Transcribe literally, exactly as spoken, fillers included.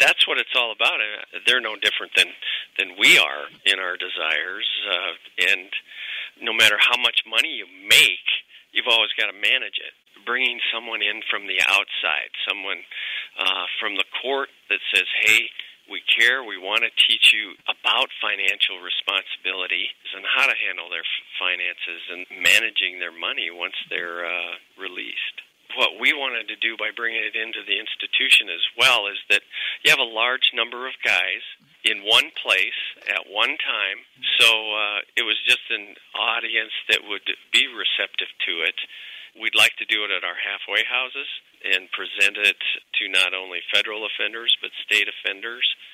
that's what it's all about. They're no different than, than we are in our desires, uh, and no matter how much money you make, you've always got to manage it. Bringing someone in from the outside, someone uh, from the court that says, hey, we care, we want to teach you about financial responsibility and how to handle their finances and managing their money once they're uh, released. What we wanted to do by bringing it into the institution as well is that you have a large number of guys in one place at one time, so uh, it was just an audience that would be receptive to it. We'd like to do it at our halfway houses and present it to not only federal offenders but state offenders.